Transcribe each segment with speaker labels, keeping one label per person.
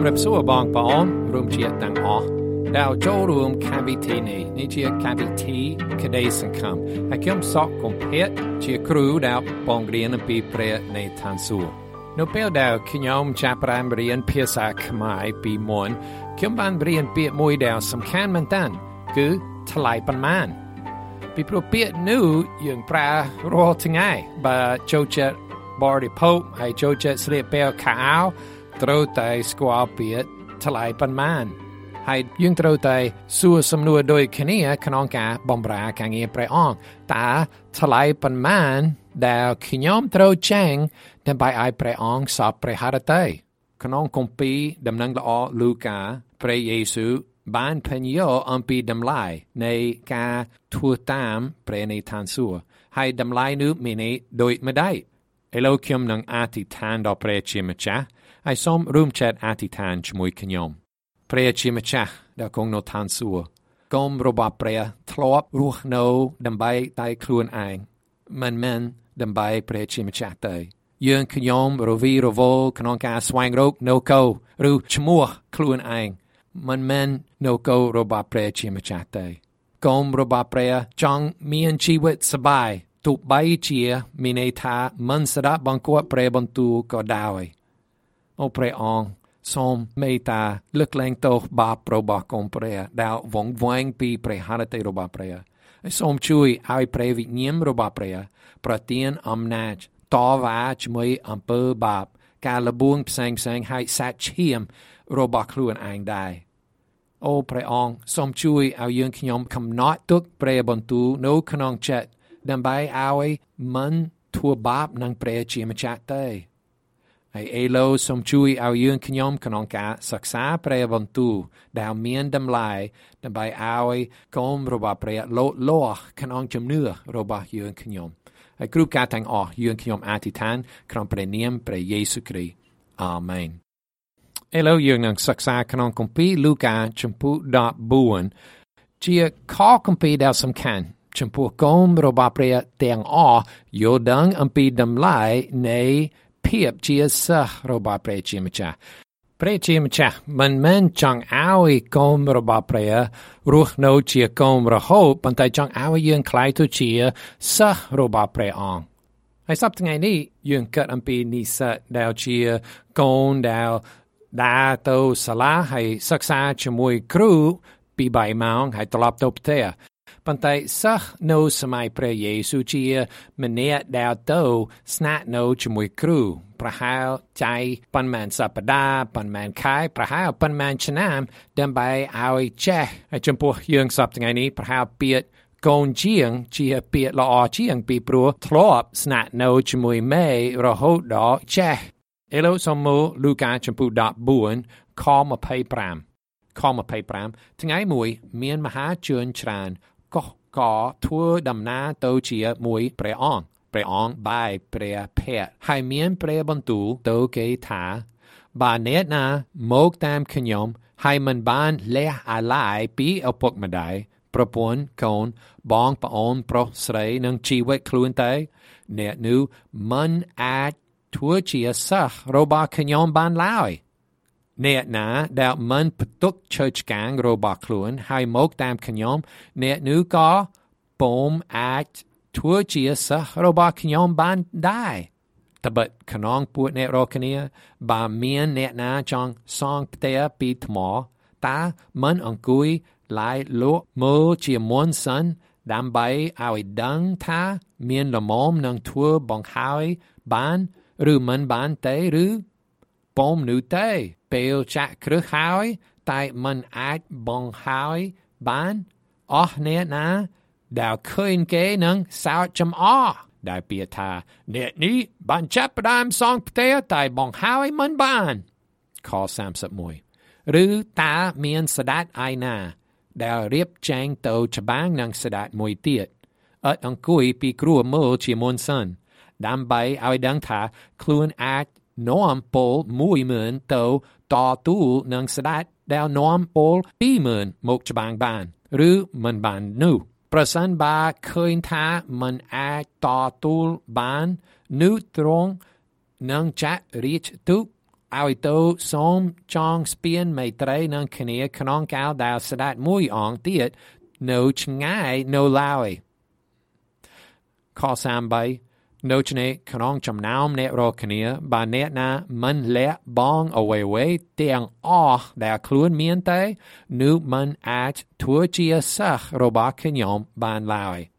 Speaker 1: รับสวัสดีบางปอนรวมเชียร์ต่างออกดาวโจรวมคาวิทีนี่เชียร์คาวิทีคดีสังคมให้เข้มสอกคงเพชรเชียร์ครูดาวปองเรียนปีเปรในทานสัวนเปลดาวขยมชาปรามเรียนเพียสาขมายปีมวนเข้มบานเรียนเปียมวยดาวสำคัญมันตันคือทลายปันมันปีโปรเปียนูยังปลารอทั้งไงบาโจเจบอริโพให้โจเจสเรียเปลขาวตรวจสกวาเปียทลายปันมันให้ยังตรวจสู้สำนวนโดยขณีขนองกาบอมราคางเงียประอ่องตาทลายปันมันดาวขยมตรวจแจ้งดันไปไอประอ่องสอบประหารเตยขนองคงปีดำนังละอลูกาประเยซูบ้านพันโยอัมปีดำลายในกาทัวตามประในทานสัวให้ดำลายนูมินิโดยไม่ได้เอโลคิมนังอาติทานดอประชิมจ้าไอส้มรูมเช็ดอาติทานชมวยขยมเปรียชิมชะดากงโนทานสัวกอมรบเปรียทลอบรูโนดัมใบไตคลวนไอมันดัมใบเปรียชิมชะเตยยืนขยมโรวีโรโวขนองกาสวางโรกโนโกรูชมัวคลวนไอมันโนโกรบเปรียชิมชะเตยกอมรบเปรียจังมีอันชีวิตสบายตุบใบเชียมีในทามันสระบังกัวเปรียบันตูก็ดาวโอเปรองสมเมตาเลือกแรงโตบาปโรบากงเปรียดาววงแวงปีเปรหารเตโรบาเปรียสมช่วยเอาเปรวิญญาณโรบาเปรียประเตียนอำนาจต่อว่าจมวยอำเภอบาปการละบวงแสงให้สัตเชียมโรบาคลวนเองได้โอเปรองสมช่วยเอายืนขยมคำนอตุกเปรบนตูโนขนองเจ็ดดันใบเอามันทัวบาปนังเปรชีมจักเตไอเอโลสมช่วยเอายืนขยมขนองกาศึกษาเปรบันตูดาวเมียนดำลายดันใบเอากอมรบาเปรโลโลขนองจำเนื้อรบายืนขยมไอกรุกาแตงอยืนขยมอธิษฐานครองเปรเนียมเปรเยซูคริสต์อาเมนเอโลยืนนังศึกษาขนองคมปีลูกาชมพูดาบุญเจียข้อคมปีดาวสำคัญชมพูกอมรบาเปรเตียงโยดังอัมปีดำลายในเพียบเจียสรบาเปรชิมชาเปรชิมชามันจังเอากอมรบาเปรรูโนเจียกอมระโหปันไตจังเอายืนคลายตุเจียสรบาเปรองไอซับทั้งไงนี่ยืนเกิดอัมปีนิสดาวเจียกอนดาวดาโตสลาให้ศึกษาชมวยครูปีใบมองให้ตลบตบเตะปันไตสักโนสมัยเปรเยซูเชียมันเนียดาวโตสนาโนจมวยครูประหารใจปันแมนสัปดาปันแมนคายประหารปันแมนชนามดันใบเอาเจไอจมพวกยังสับทั้งไงนี้ประหารเปียดกงเจียงเชียเปียดละอเจียงปีปลัวทลอบสนาโนจมวยเมย์ระโหดอเจเอโลสมูลูกาจมพูดาบุญคอมาเพย์ปรามทั้งไงมวยเมียนมหาเชิญชานก็ทั่วดำนาโตเชียมวยเปรอองบายเปรเพะให้เมียนเปรบันตูโตเกถาบานเนตนาโมกตามขยมให้มันบานเละอาลายปีเอาปกมาได้ประปวนโคนบองปะอนโปรสไรนังชีวิตคลุนเตเนตนูมันอาจทั่วเชียสักโรบาขยมบานลายเนียนาดาวมันปตุกเชิดกางโรบาคลวนให้โมกตามขยมเนียนูก็ปมอาจทั่วเชียสโรบาขยมบานได้แต่บัดขนองปวดเนโรคเนียบาเมียนเนียนาจังซองเตียปีทมอตามันอังกุยลายโลโมเชียมวนสันดำใบเอาดังท่าเมียนละมอมนังทั่วบังหายบานหรือมันบานเตหรือปมนูเตเปลจะครึหายแต่มันอาจบังหายบานเนียนาดาวเคยเกนังสาวจำได้เปียทาเนนี้บันจับดามซองเตแต่บังหายมันบานข้อ31หรือตาเมียนสดัดไอนาดาวเรียบแจงโตฉบางนังสดัดมวยเตียดอังกุยปีกรัวโมชิมอนสันดำใบเอาดังทาคลวนอาจน้อมโปลมวยเหมือนโตต่อตู้นังสดัดดาวน้อมโปลปีเหมือนมกฉบางบานหรือมันบานนูประสันบาเคยทามันอาจต่อตู้บานนูตรงนังจะรีชตุឲ្យទៅសូមចងស្ពានមេត្រីនឹងគ្នាក្នុងកាលដែលស្ដេចមួយអង្គទៀតនៅឆ្ងាយនៅឡើយខ33ដូច្នេះក្នុងចំណោមអ្នករាល់គ្នាបើអ្នកណាមិនលាក់បង់អ្វីៗទាំងអស់ដែលខ្លួនមានទេនោះមិនអាចធ្វើជាសិស្សរបស់ខ្ញុំបានឡើយ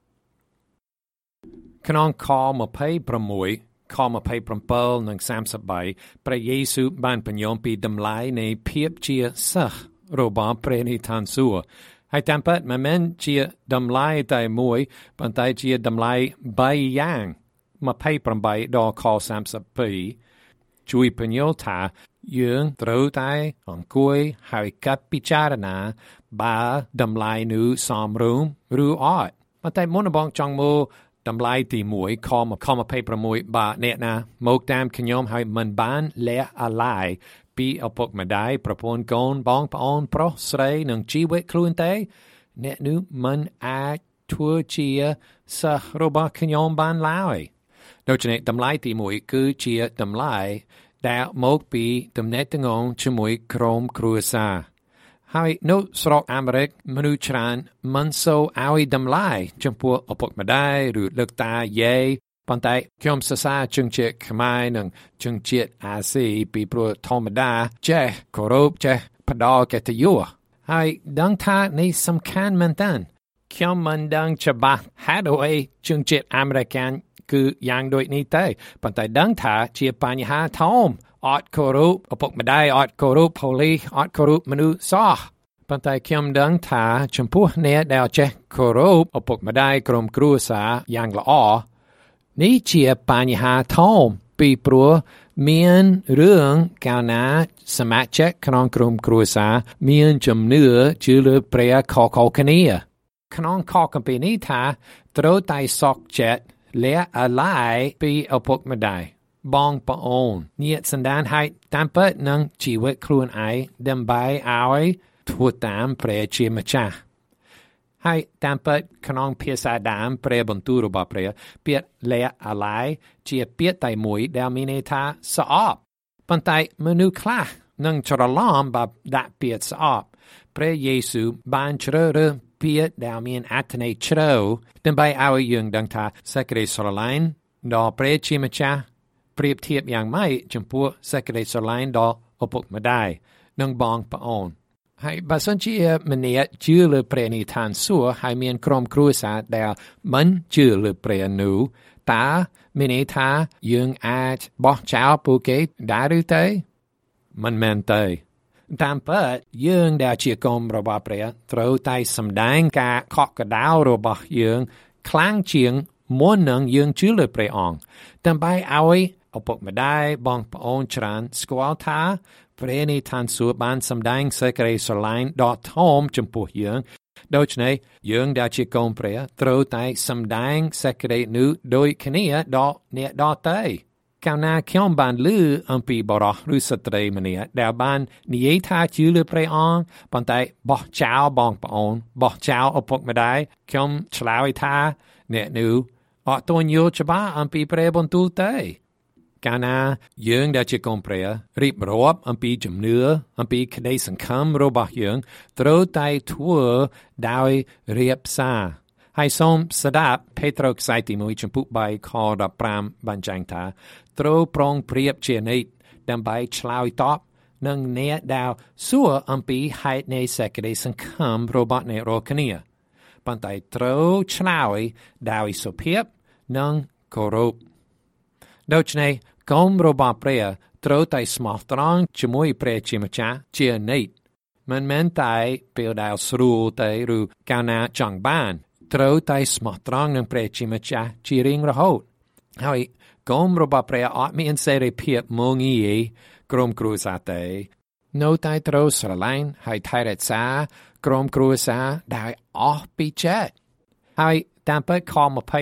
Speaker 1: ក្នុងខ26ខ27និង33ព្រះយេស៊ូវបានបញ្យល់ពីតម្លៃនៃភាពជាសិស្សរបស់ព្រះនិព្វានសួគ៌ហើយតាមពិតមិនមែនជាតម្លៃតែមួយប៉ុន្តែជាតម្លៃ3យ៉ាង28ដល់ខ32ជួយបញ្យល់ថាយើងត្រូវតែអង្គុយហើយកាត់ពិចារណាបើតម្លៃនោះសមរម្យឬអត់ប៉ុន្តែមុនបងចង់មើលតម្លៃទី1ខ26បើអ្នកណាមកតាមខ្ញុំហើយមិនបានលះអាឡ័យពីឪពុកម្ដាយប្រពន្ធកូនបងប្អូនប្រុសស្រីនិងជីវិតខ្លួនទេអ្នកនោះមិនអាចធ្វើជាសិស្សរបស់ខ្ញុំបានឡើយដូច្នេះតម្លៃទី1គឺជាតម្លៃដែលមកពីទំនាក់ទំនងជាមួយក្រុមគ្រួសារហើយនៅស្រុកអាមេរិកមនុស្សច្រើនមិនសូវឲ្យតម្លៃចំពោះឪពុកម្ដាយឬលោកតាយាយប៉ុន្តែខ្ញុំសរសើរជំនឿខ្មែរនិងជំនឿអាស៊ីពីព្រោះធម្មតាចេះគោរពចេះផ្ដល់កិត្តិយសហើយដឹងថានេះសំខាន់មែនទែនខ្ញុំមិនដឹងច្បាស់ហេតុអ្វីជំនឿអាមេរិកគឺយ៉ាងដូចនេះទេប៉ុន្តែដឹងថាជាបញ្ហាធំអត់គោរពឪពុកម្ដាយអត់គោរពប៉ូលីសអត់គោរពមនុស្សសោះប៉ុន្តែខ្ញុំដឹងថាចំពោះអ្នកដែលចេះគោរពឪពុកម្ដាយក្រុមគ្រួសារយ៉ាងល្អនេះជាបញ្ហាធំពីព្រោះមានរឿងកាលណាសមាជិកក្នុងក្រុមគ្រួសារមានជំនឿជឿលើព្រះខុសៗគ្នាក្នុងខគម្ពីរនេះថាត្រូវតែសក់ចិត្តលះអាឡ័យពីឪពុកម្ដាយបងប្អូនញាតិសន្តានហើយតាមពិតនឹងជីវិតខ្លួនឯងដើម្បីឲ្យធ្វើតាមព្រះជាម្ចាស់ហើយតាមពិតក្នុងភាសាដើមព្រះបន្ទូលរបស់ព្រះពាក្យលះអាឡ័យជាពាក្យតែមួយដែលមានន័យថាស្អប់ប៉ុន្តែមនុស្សខ្លះនឹងច្រឡំបើដាក់ពាក្យស្អប់ព្រះយេស៊ូវបានជ្រើសរើសពាក្យដែលមានអត្ថន័យជ្រៅដើម្បីឲ្យយើងដឹងថាសេចក្តីស្រឡាញ់ដល់ព្រះជាម្ចាស់ប្រៀបធៀបយ៉ាងម៉េចចំពោះសេចក្តីស្រឡាញ់ដល់ឪពុកម្ដាយនិងបងប្អូនហើយបើសិនជាម្នាក់ជឿលើព្រះនិព្វានសួគ៌ហើយមានក្រុមគ្រួសារដែលមិនជឿលើព្រះនោះតើមានន័យថាយើងអាចបោះចោលពួកគេដែរឬទេមិនមែនទេតាមពិតយើងដែលជាកូនរបស់ព្រះត្រូវតែសម្ដែងការខកក្តៅរបស់យើងខ្លាំងជាងមុននឹងយើងជឿលើព្រះអង្គដើម្បីឲ្យឪពុកម្ដាយបងប្អូនច្រើនស្គាល់ថាព្រះនិព្វានសួគ៌បានសម្ដែងសេចក្តីស្រឡាញ់ដ៏ធំចំពោះយើងដូច្នេះយើងដែលជាកូនព្រះត្រូវតែសម្ដែងសេចក្តីនោះដូចគ្នាដល់អ្នកដទៃកាលណាខ្ញុំបានឮអំពីបុរសឬស្ត្រីម្នាក់ដែលបាននិយាយថាជឿលើព្រះអង្គប៉ុន្តែបោះចោលបងប្អូនបោះចោលឪពុកម្ដាយខ្ញុំឆ្លើយថាអ្នកនោះអត់ទាន់យល់ច្បាស់អំពីព្រះបន្ទូលទេកាលណាយើងដែលជាកូនព្រះរៀបរាប់អំពីជំនឿអំពីក្តីសង្ឃឹមរបស់យើងត្រូវតែធ្វើដោយរៀបសារហើយសូមស្ដាប់ពេត្រុសខ្សែទី1ចំពុក3ខ15បញ្ជាក់ថាត្រូវប្រុងប្រៀបជានិច្ចដើម្បីឆ្លើយតបនឹងអ្នកដែលសួរអំពីហេតុនៃសេចក្តីសង្ឃឹមរបស់អ្នករាល់គ្នាប៉ុន្តែត្រូវឆ្លើយដោយសុភាពនិងគោរពដូច្នេះកូនរបស់ព្រះត្រូវតែស្មោះត្រង់ជាមួយព្រះជាម្ចាស់ជានិច្ចមិនមែនតែពេលដែលស្រួលទេឬកាលណាចង់បានត្រូវតែស្មោះត្រង់នឹងព្រះជាម្ចាស់ជារៀងរហូតហើយកូនរបស់ព្រះអត់មានសេរីភាពមកងាយក្រុមគ្រួសារទេនៅតែត្រូវស្រឡាញ់ហើយថែរក្សាក្រុមគ្រួសារដោយអស់ពីចិត្តហើយតាមពិតខ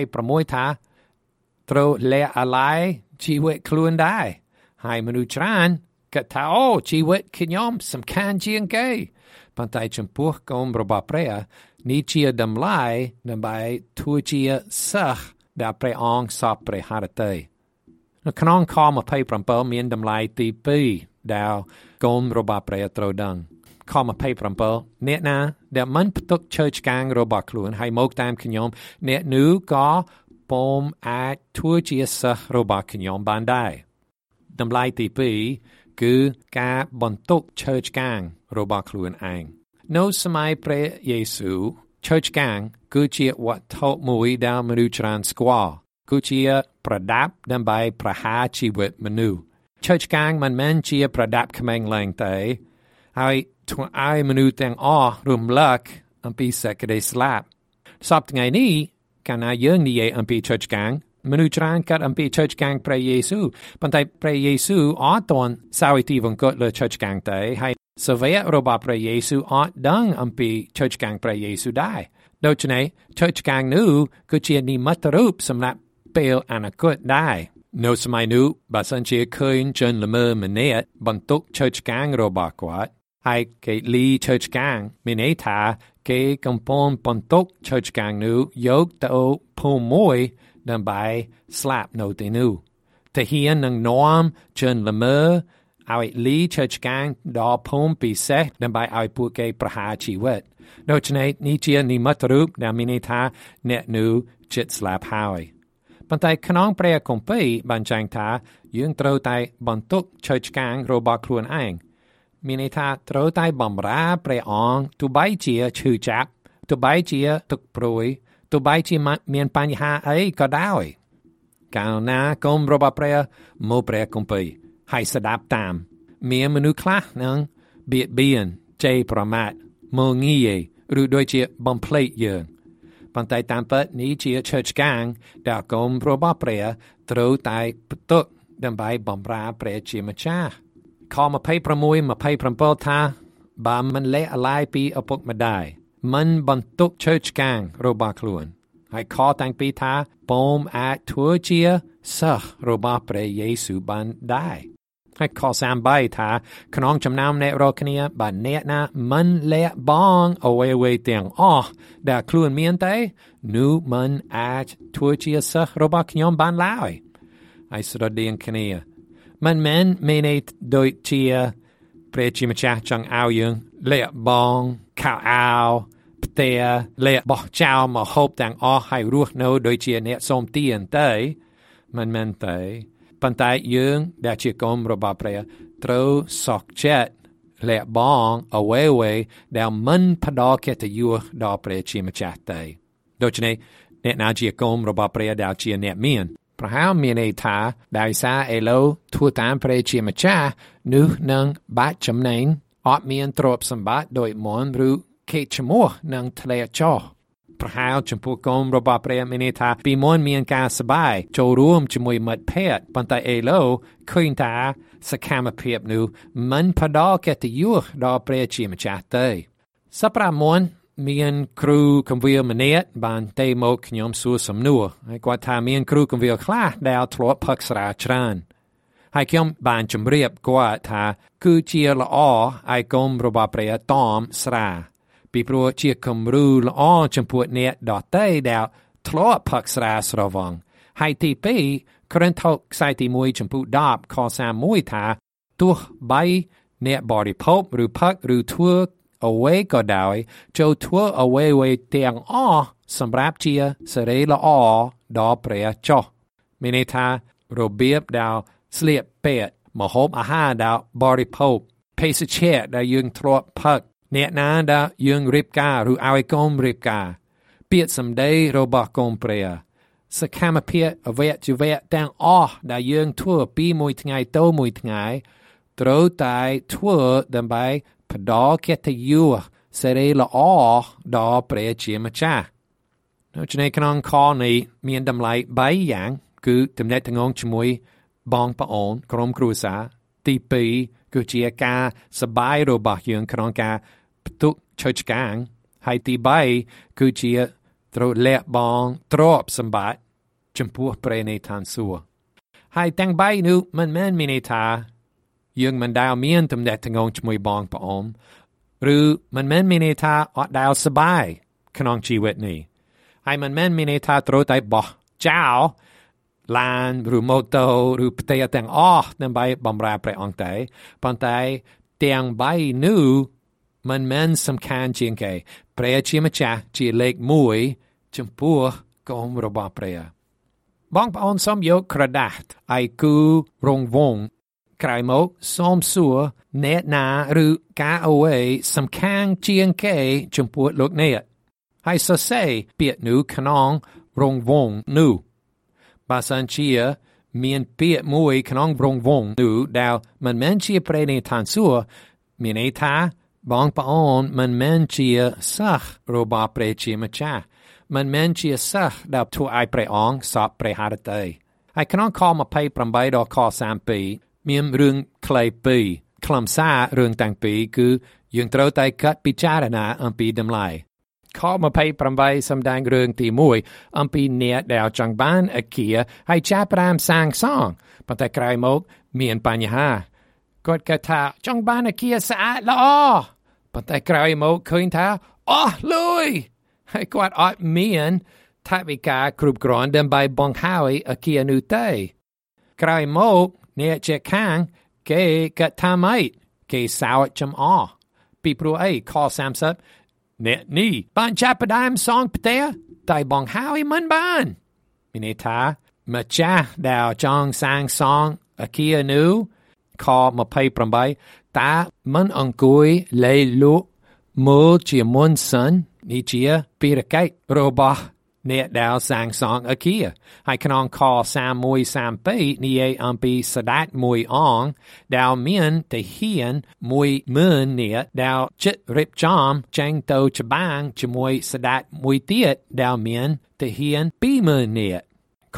Speaker 1: 26ថាត្រូវលះអាឡ័យជីវិតខ្លួនដែរហើយមនុស្សច្រើនគិតថាអូជីវិតខ្ញុំសំខាន់ជាងគេប៉ុន្តែចំពោះកូនរបស់ព្រះនេះជាតម្លៃដើម្បីធ្វើជាសិស្សដែលព្រះអង្គសពព្រះハរតីក្នុងខ27មានតម្លៃទី2ដែលកូនរបស់ព្រះត្រូវដឹងខ27អ្នកណាដែលមិនផ្ទុកឈើឆ្កាងរបស់ខ្លួនហើយមកតាមខ្ញុំអ្នកនោះក៏ពុំអាចធ្វើជាសិស្សរបស់ខ្ញុំបានដែរតម្លៃទី2គឺការបន្ទុកឈើឆ្កាងរបស់ខ្លួនឯងនៅសម័យព្រះយេស៊ូវឈើឆ្កាងគឺជាវត្ថុមួយដែលមនុស្សច្រើនស្គាល់គឺជាប្រដាប់ដើម្បីប្រហារជីវិតមនុស្សឈើឆ្កាងមិនមែនជាប្រដាប់ក្មេងឡើងទេហើយធ្វើឲ្យមនុស្សទាំងអស់រំលឹកអំពីសេចក្តីស្លាប់សពថ្ងៃនេះកាលណាយើងនិយាយអំពីឈើឆ្កាងមនុស្សច្រើនកាត់អំពីឈើឆ្កាងព្រះយេស៊ូវប៉ុន្តែព្រះយេស៊ូវអត់ទាន់សាវទីវង្គតលើឈើឆ្កាងទេហើយសាវករបស់ព្រះយេស៊ូវអត់ដឹងអំពីឈើឆ្កាងព្រះយេស៊ូវដែរដូច្នេះឈើឆ្កាងនោះគឺជានិមិត្តរូបសម្រាប់ពេលអនាគតដែរនៅសម័យនោះបើសិនជាឃើញជនល្មើម្នាក់បន្ទុកឈើឆ្កាងរបស់គាត់ហើយគេលីឈើឆ្កាងមានន័យថាគេកំពុងបន្ទុកឈើឆ្កាងនោះយកទៅភូមិមួយដើម្បីស្លាប់នៅទីនោះទាហាននឹងនាំជនល្មើឲ្យលីឈើឆ្កាងដល់ភូមិពិសេសដើម្បីឲ្យពួកគេប្រហារជីវិតដូច្នេះនេះជានិមិត្តរូបដែលមានន័យថាអ្នកនោះជិតស្លាប់ហើយប៉ុន្តែក្នុងព្រះគម្ពីរបានចែងថាយើងត្រូវតែបន្ទុកឈើឆ្កាងរបស់ខ្លួនឯងមានន័យថាត្រូវតែបម្រើព្រះអង្គទោះបីជាឈឺចាប់ទោះបីជាទុក្ខព្រួយទោះបីជាមានបញ្ហាអីក៏ដោយកាលណាកុំរបស់ព្រះមកព្រះគម្ពីរហើយស្ដាប់តាមមានមនុស្សខ្លះនឹងបៀតបៀនជេរប្រមាថមើលងាយឬដូចជាបំភ្លេចយើងប៉ុន្តែតាមពិតនេះជាឈើឆ្កាងដែលកុំរបស់ព្រះត្រូវតែផ្ទុកដើម្បីបម្រើព្រះជាម្ចាស់ខ26-27ថាបើមិនលេះអាឡាយពីឪពុកម្ដាយមិនបន្ទុកឈើឆ្កាងរបស់ខ្លួនហើយខតាំងពីថាពុំអាចធ្វើជាសិស្សរបស់ព្រះយេស៊ូវបានដែរហើយខ33ថាក្នុងចំណោមអ្នករាល់គ្នាបើអ្នកណាមិនលះបង់អ្វីៗទាំងអស់ដែលខ្លួនមានទេនោះមិនអាចធ្វើជាសិស្សរបស់ខ្ញុំបានឡើយហើយស្រដៀងគ្នាមិនមែនមានន័យដូចជាព្រះជាម្ចាស់ចង់ឲ្យយើងលះបង់ខោអាវផ្ទះលះបោះចោលមកហូបទាំងអស់ហើយរស់នៅដូចជាអ្នកសូមទានទេមិនមែនទេប៉ុន្តែយើងដែលជាកូនរបស់ព្រះត្រូវសោកចិត្តលះបង់អ្វីៗដែលមិនផ្ដល់កិត្តិយសដល់ព្រះជាម្ចាស់ទេដូច្នេះអ្នកណាជាកូនរបស់ព្រះដែលជាអ្នកមានប្រហែលមានន័យថាដោយសារឥឡូវធ្វើតាមព្រះជាម្ចាស់នោះនឹងបាត់ចំណេញអត់មានទ្រព្យសម្បត្តិដោយមុនឬខេតឈ្មោះនឹងធ្លាក់ចុះប្រហែលចំពោះកូនរបស់ព្រះមានន័យថាពីមុនមានការសប្បាយចូលរួមជាមួយមិត្តភក្តិប៉ុន្តែឥឡូវឃើញថាសកម្មភាពនោះមិនផ្ដល់កិត្តិយសដល់ព្រះជាម្ចាស់ទេសប្តាហ៍មុនមានគ្រូគម្វាលម្នាក់បានទៅមកខ្ញុំសួរសំណួរហើយគាត់ថាមានគ្រូគម្វាលខ្លះដែលធ្លាប់ផឹកស្រាច្រើនហើយខ្ញុំបានជម្រាបគាត់ថាគឺជាល្អឲ្យកូនរបស់ព្រះតមស្រាពីព្រោះជាគំរូល្អចំពោះអ្នកដទៃដែលធ្លាប់ផឹកស្រាស្រវឹងហើយទី2 Corinthians ខ្សែទី1ចំពោះ10ខ31ថាទោះបីអ្នកបរិភោគឬផឹកឬធ្វើអ្វីក៏ដោយចូលធ្វើអ្វីទាំងអស់សម្រាប់ជាសិរីល្អដល់ព្រះចុះមានន័យថារបៀបដែលស្លៀកពាក់ម្ហូបអាហារដែលបរិភោគភេសជ្ជៈដែលយើងធ្លាប់ផឹកអ្នកណាដែលយើងរៀបការឬឲ្យកូនរៀបការពាក្យសម្ដីរបស់កូនព្រះសកម្មភាពអវយវៈទាំងអស់ដែលយើងធ្វើពីមួយថ្ងៃទៅមួយថ្ងៃត្រូវតែធ្វើដើម្បីផ្ដល់កិត្តិយសសិរីល្អដល់ព្រះជាម្ចាស់ដូច្នេះក្នុងខនេះមានតម្លៃ3យ៉ាងគឺទំនាក់ទំនងជាមួយបងប្អូនក្រុមគ្រួសារទី2គឺជាការសប្បាយរបស់យើងក្នុងការផ្ទុកឈើឆ្កាងហើយទី3គឺជាត្រូវលះបង់ទ្រព្យសម្បត្តិចំពោះព្រះនៃឋានសួគ៌ហើយទាំង3នោះមិនមែនមានន័យថាយើងមិនដែលមានទំនាក់ទំនងជាមួយបងប្អូនឬមិនមែនមានន័យថាអត់ដែលសប្បាយក្នុងជីវិតនេះហើយមិនមែនមានន័យថាត្រូវតែបោះចោលឡានឬម៉ូតូឬផ្ទៃទាំងអស់ដើម្បីបម្រើព្រះអង្គទេប៉ុន្តែទាំង3នោះមិនមែនសំខាន់ជាងគេព្រះជាម្ចាស់ជាលេខ1ចំពោះកូនរបស់ព្រះបងប្អូនសូមយកក្រដាសឯគូរងវងក្រោយមកសូមសួរអ្នកណាឬការអ្វីសំខាន់ជាងគេចំពោះលោកអ្នកហើយសរសេរពាក្យនោះក្នុងរងវងនោះបើសិនជាមានពាក្យមួយក្នុងរងវងនោះដែលមិនមែនជាព្រះនិទានសួរមានន័យថាបងប្អូនមិនមែនជាសិស្សរបស់ព្រះជាម្ចាស់មិនមែនជាសិស្សដែលធ្វើឲ្យព្រះអង្គសពព្រះハរតីហើយក្នុងខ28ដល់ខ32មានរឿងខ្លីពីរខ្លឹមសាររឿងទាំងពីរគឺយើងត្រូវតែកាត់ពិចារណាអំពីតម្លៃខ28សម្ដែងរឿងទី1អំពីអ្នកដែលចង់បានអគារហើយចាប់ផ្ដើមសាងសង់ប៉ុន្តែក្រោយមកមានបញ្ហាគាត់គិតថាចង់បានអគារស្អាតល្អប៉ុន្តែក្រោយមកឃើញថាអស់លុយហើយគាត់អត់មានថវិកាគ្រប់គ្រាន់ដើម្បីបង្ហើយអគារនោះទេក្រោយមកអ្នកជិះខាងគេគិតថាម៉េចគេសើចចំអកពីព្រោះអីខ30អ្នកនេះបានចាប់ផ្ដើមសង់ផ្ទះតែបង្ហើយមិនបានមានន័យថាម្ចាស់ដែលចង់សាងសង់អគារនោះខ28តាមិនអង្គុយលេលក់មើលជាមុនសិននេះជាភារកិច្ចរបស់អ្នកដែលសាងសង់អគារហើយក្នុងខ31 32និយាយអំពីស្ដេចមួយអង្គដែលមានទាហាន10000នាក់ដែលចិត្តរៀបចំចេញទៅច្បាំងជាមួយស្ដេចមួយទៀតដែលមានទាហាន20000នាក់ខ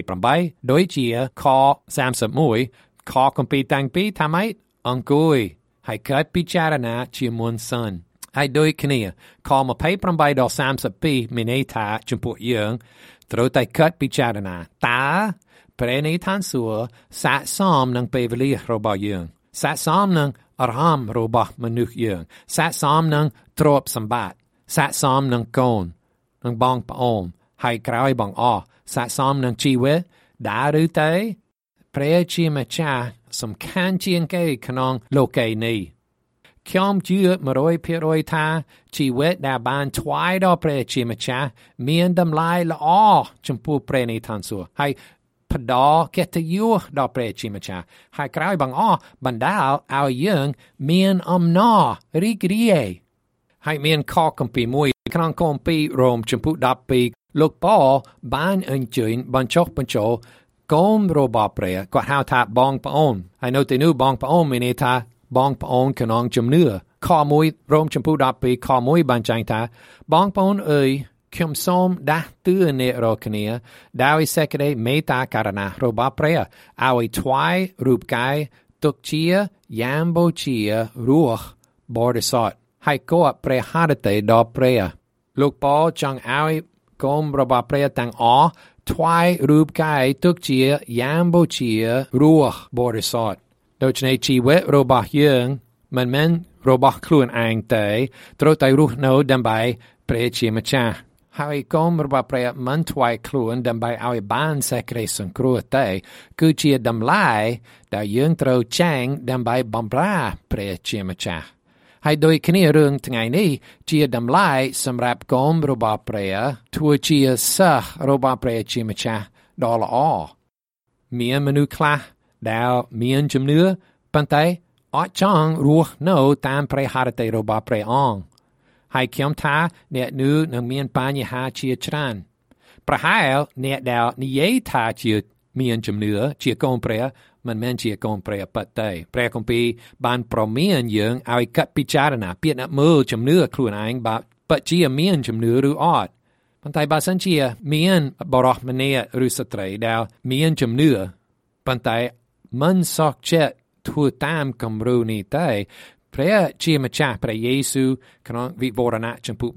Speaker 1: 28ដូចជាខ31ខគម្ពីរទាំងពីរថាម៉េចអង្គុយហើយកើតពិចារណាជាមុនសិនហើយដូចគ្នាខ28ដល់32មានន័យថាចំពោះយើងត្រូវតែកាត់ពិចារណាតើព្រះនិទានសួរស័ក្តិសមនឹងពេលវេលារបស់យើងស័ក្តិសមនឹងអារម្មណ៍របស់មនុស្សយើងស័ក្តិសមនឹងទ្រព្យសម្បត្តិស័ក្តិសមនឹងកូននឹងបងប្អូនហើយក្រោយបងអស់ស័ក្តិសមនឹងជីវិតដែរឬទេព្រះជាម្ចាស់សំខាន់ជាងគេក្នុងលោកីនេះខ្ញុំជឿ 100% ថាជីវិតដែលបានថ្វាយដល់ព្រះជាម្ចាស់មានតម្លៃល្អចំពោះព្រះនិទានសួរហើយផ្ដល់កិត្តិយសដល់ព្រះជាម្ចាស់ហើយក្រោយបងអស់បណ្ដាលឲ្យយើងមានអំណររីករាយហើយមានខគម្ពីរមួយក្នុងគម្ពីររ៉ូមចំពោះ12លោកប៉ូលបានអញ្ជើញបញ្ចុះបញ្ចូលកូនរបស់ព្រះគាត់ហៅថាបងប្អូនហើយនៅទីនោះបងប្អូនមានន័យថាបងប្អូនក្នុងជំនឿខ1រ៉ូមចំពោះ12ខ1បានចែងថាបងប្អូនអើយខ្ញុំសូមដាស់តឿនអ្នករាល់គ្នាដោយសេចក្តីមេត្តាករុណារបស់ព្រះឲ្យថ្វាយរូបកាយទុកជាយ៉ាមបូជារស់បរិសុទ្ធហើយក៏ព្រះハរតីដល់ព្រះលោកប៉ូលចង់ឲ្យកូនរបស់ព្រះទាំងអស់ថ្វាយរូបកាយទុកជាយ៉ាមបូជារស់បរិសុទ្ធដូច្នេះជីវិតរបស់យើងមិនមែនរបស់ខ្លួនឯងទេត្រូវតែរស់នៅដើម្បីព្រះជាម្ចាស់ហើយកូនរបស់ព្រះមិនថ្វាយខ្លួនដើម្បីឲ្យបានសេចក្តីសង្គ្រោះទេគឺជាតម្លៃដែលយើងត្រូវចែងដើម្បីបម្រើព្រះជាម្ចាស់ហើយដូចគ្នារឿងថ្ងៃនេះជាតម្លៃសម្រាប់កូនរបស់ព្រះធ្វើជាសិស្សរបស់ព្រះជាម្ចាស់ដ៏ល្អមានមនុស្សខ្លះដែលមានជំនឿប៉ុន្តែអត់ចង់រស់នៅតាមព្រះハរតីរបស់ព្រះអង្គហើយខ្ញុំថាអ្នកនោះនឹងមានបញ្ហាជាច្រើនប្រហែលអ្នកដែលនិយាយថាជាមានជំនឿជាកូនព្រះមិនមែនជាកូនព្រះពិតទេព្រះគម្ពីរបានប្រមានយើងឲ្យកាត់ពិចារណាពាក្យអ្នកមើលជំនឿខ្លួនឯងបើជាមានជំនឿឬអត់ប៉ុន្តែបើសិនជាមានបរិសម្នាក់ឬស្ត្រីដែលមានជំនឿប៉ុន្តែមិនសុខចិត្តធ្វើតាមគំរូនេះទេព្រះជាម្ចាស់ព្រះយេស៊ូវក្នុងវិវរណៈចំពោះ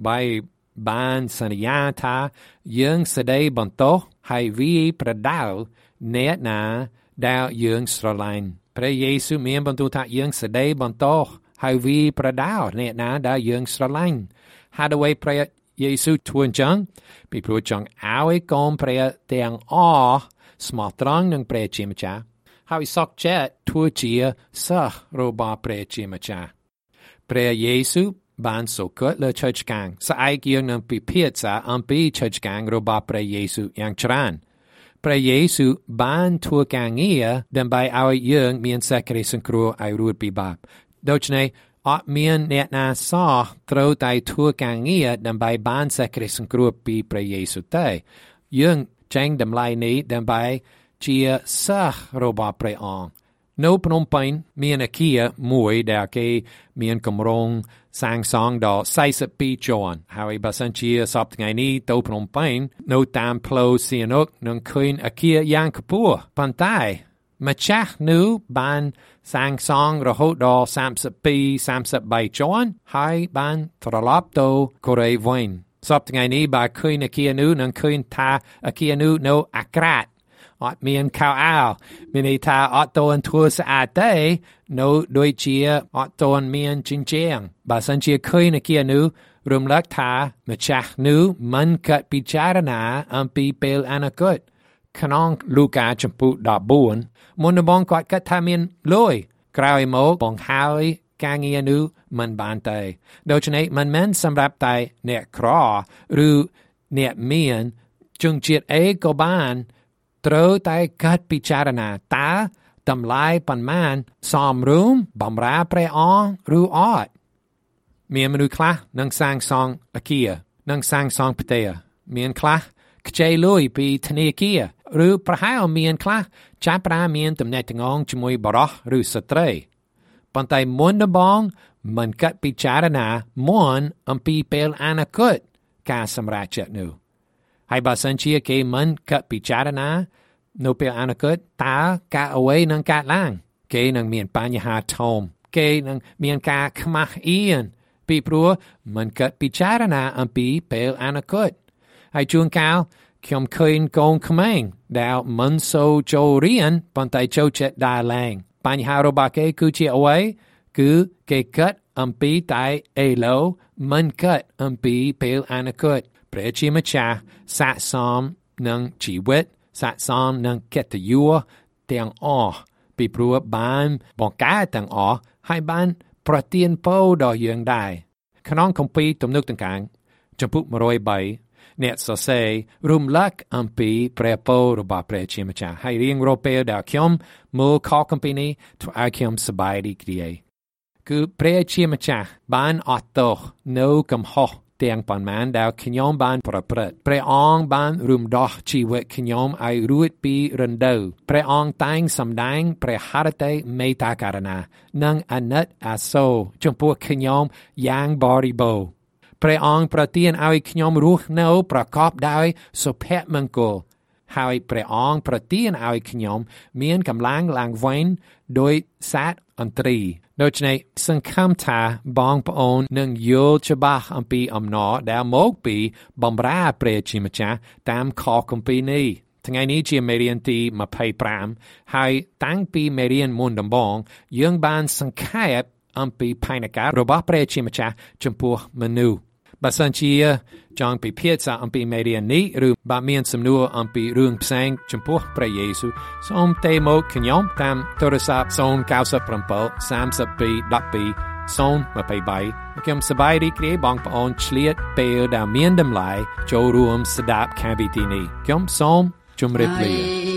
Speaker 1: 3បានសន្យាថាយើងសេចក្តីបន្ទោសហើយវាប្រដៅអ្នកណាដែលយើងស្រឡាញ់ព្រះយេស៊ូវមានបន្ទូលថាយើងសេចក្តីបន្ទោសហើយវាប្រដៅអ្នកណាដែលយើងស្រឡាញ់ហើយដោយព្រះយេស៊ូវធ្វើអញ្ចឹងពីព្រោះចង់ឲ្យកូនព្រះទាំងអស់ស្មោះត្រង់នឹងព្រះជាម្ចាស់ហើយសក់ចិត្តធ្វើជាសិស្សរបស់ព្រះជាម្ចាស់ព្រះយេស៊ូវបានសូកត់លើឈើឆ្កាងស្អែកយើងនឹងពិភាក្សាអំពីឈើឆ្កាងរបស់ព្រះយេស៊ូវយ៉ាងច្រើនព្រះយេស៊ូវបានធ្វើការងារដើម្បីឲ្យយើងមានសេចក្តីសង្គ្រោះឲ្យរួចពីបាបដូច្នេះអត់មានអ្នកណាសោះត្រូវតែធ្វើការងារដើម្បីបានសេចក្តីសង្គ្រោះពីព្រះយេស៊ូវទេយើងចេញតម្លៃនេះដើម្បីជាសិស្សរបស់ព្រះអង្គនៅភ្នំពេញមានអគារមួយដែលគេមានគម្រោងសាងសង់ដល់42ជាន់ហើយបើសិនជាសប្តាហ៍ថ្ងៃនេះទៅភ្នំពេញនៅតាមផ្លូវសៀនុកនឹងឃើញអគារយ៉ាងខ្ពស់ប៉ុន្តែម្ចាស់នោះបានសាងសង់រហូតដល់33ជាន់ហើយបានត្រឡប់ទៅកូរ៉េវិញសប្តាហ៍ថ្ងៃនេះបើឃើញអគារនោះនឹងឃើញថាអគារនោះនៅអាក្រាតអត់មានខោអាវមានន័យថាអត់តន់ធ្វើស្អាតទេនៅដូចជាអត់តន់មានជញ្ជាំងបើសិនជាឃើញអគារនោះរំលឹកថាម្ចាស់នោះមិនគិតពិចារណាអំពីពេលអនាគតក្នុងលូកាចំពុ14មុនដំបូងគាត់គិតថាមានលុយក្រោយមកបង្ហើយការងារនោះមិនបានទេដូច្នេះមិនមែនសម្រាប់តែអ្នកក្រឬអ្នកមានជនជាតិអេក៏បានត្រូវតែកាត់ពិចារណាតើតម្លៃប៉ុន្មានសមរម្យបម្រើព្រះអង្គឬអត់មានមនុស្សខ្លះនឹងសាងសង់អគារនឹងសាងសង់ផ្ទះមានខ្លះខ្ចីលុយពីធនាគារឬប្រហែលមានខ្លះចាប់ផ្ដើមមានទំនាក់ទំនងជាមួយបរិសុទ្ធឬស្ត្រីប៉ុន្តែមុនដំបូងមិនកាត់ពិចារណាមុនអំពីពេលអនាគតការសម្រេចចិត្តនោះហើយបើសិនជាគេមិនកាត់ពិចារណានៅពេលអនាគតតើការអ្វីនឹងកើតឡើងគេនឹងមានបញ្ហាធំគេនឹងមានការខ្មាស់អៀនពីព្រោះមិនកាត់ពិចារណាអំពីពេលអនាគតហើយជួនកាលខ្ញុំឃើញកូនក្មេងដែលមិនសូវចូលរៀនប៉ុន្តែចូលចិត្តដើរលេងបញ្ហារបស់គេគឺជាអ្វីគឺគេគិតអំពីតែឥឡូវមិនគិតអំពីពេលអនាគតព្រះជាម្ចាស់ស័ក្តិសមនឹងជីវិតស័ក្តិសមនឹងកិត្តិយសទាំងអស់ពីព្រោះបានបង្កើតទាំងអស់ហើយបានប្រទានពរដល់យើងដែរក្នុងគម្ពីរទំនុកទាំងកាងចំពុក103អ្នកសរសេររំលឹកអំពីព្រះពររបស់ព្រះជាម្ចាស់ហើយរៀងរាល់ពេលដែលខ្ញុំមើលខគម្ពីរនេះធ្វើឲ្យខ្ញុំសប្បាយរីករាយគឺព្រះជាម្ចាស់បានអត់ទោសនៅកំហុសទាំងប៉ុន្មានដែលខ្ញុំបានប្រព្រឹត្តព្រះអង្គបានរំដោះជីវិតខ្ញុំឲ្យរួចពីរណ្ដៅព្រះអង្គតែងសម្ដែងព្រះハរតីមេត្តាករុណានិងអាណិតអាសូរចំពោះខ្ញុំយ៉ាងបរិបូរណ៍ព្រះអង្គប្រទានឲ្យខ្ញុំរស់នៅប្រកបដោយសុភមង្គលហើយព្រះអង្គប្រទានឲ្យខ្ញុំមានកម្លាំងឡើងវិញដោយសាទអន្ត្រីដូច្នេះសង្ឃឹមថាបងប្អូននឹងយល់ច្បាស់អំពីអំណរដែលមកពីបម្រើព្រះជាម្ចាស់តាមខគម្ពីរនេះថ្ងៃនេះជាមេរៀនទី25ហើយតាំងពីមេរៀនមុនដំបូងយើងបានសង្ខេបអំពីផែនការរបស់ព្រះជាម្ចាស់ចំពោះមនុស្សបើសិនជាចង់ពិភាក្សាអំពីមេរៀននេះឬបើមានសំណួរអំពីរឿងផ្សេងចំពោះព្រះយេស៊ូវសូមទេមកខ្ញុំតាមទូរស័ព្ទ097 32 12 023ខ្ញុំសប្បាយរីករាយបងប្អូនឆ្លៀតពេលដែលមានតម្លៃចូលរួមស្ដាប់កម្មវិធីនេះខ្ញុំសូមជម្រាបលា